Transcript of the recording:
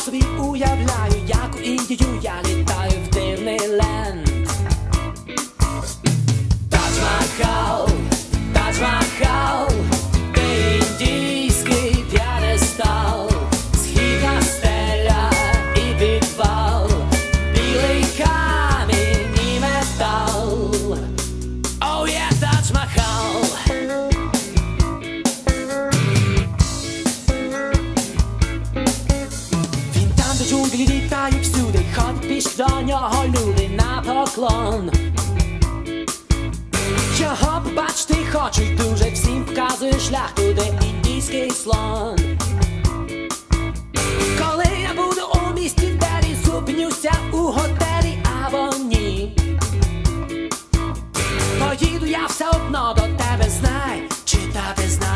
собі уявляю, як у Індію я літаю в Дивнейленд. Тадж-Махал, Тадж-Махал, де індійський п'єдестал, східна стеля і підвал, білий камінь і метал. Oh yeah, Тадж-Махал. Він там, де джунглі літають всюди, ходить пішки до нього люди на поклон. Його побачити хочуть дуже, всім показує шлях туди індійський слон. Коли я буду у місті Делі, зупинюся у готелі або ні. Поїду я все одно до тебе, знай, читати знай.